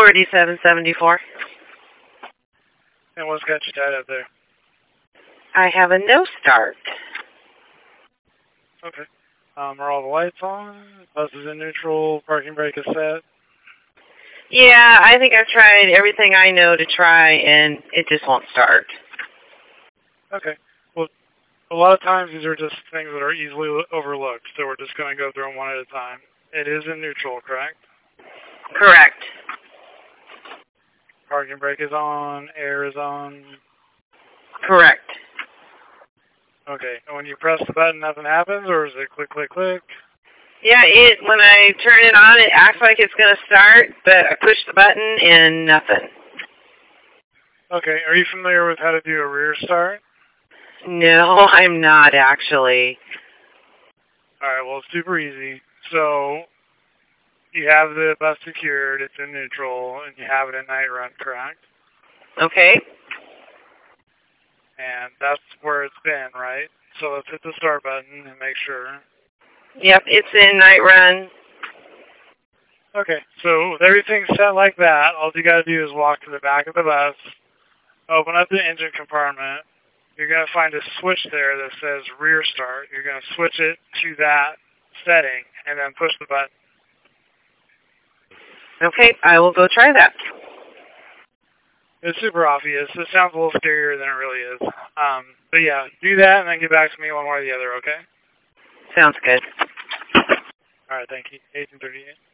Florida 774. And what's got you tied up there? I have a no start. Okay. Are all the lights on? Bus is in neutral. Parking brake is set. Yeah, I think I've tried everything I know to try, and it just won't start. Okay. Well, a lot of times these are just things that are easily overlooked, so we're just going to go through them one at a time. It is in neutral, correct? Correct. Parking brake is on. Air is on. Correct. Okay. And when you press the button, nothing happens, or is it click, click, click? Yeah, when I turn it on, it acts like it's going to start, but I push the button and nothing. Okay. Are you familiar with how to do a rear start? No, I'm not actually. All right. Well, it's super easy. So you have the bus secured. It's in neutral, and you have it in night run, correct? Okay. And that's where it's been, right? So let's hit the start button and make sure. Yep, it's in night run. Okay, so with everything set like that, all you got to do is walk to the back of the bus, open up the engine compartment. You're going to find a switch there that says rear start. You're going to switch it to that setting and then push the button. Okay, I will go try that. It's super obvious. It sounds a little scarier than it really is. But yeah, do that and then get back to me one way or the other, okay? Sounds good. All right, thank you. 1838.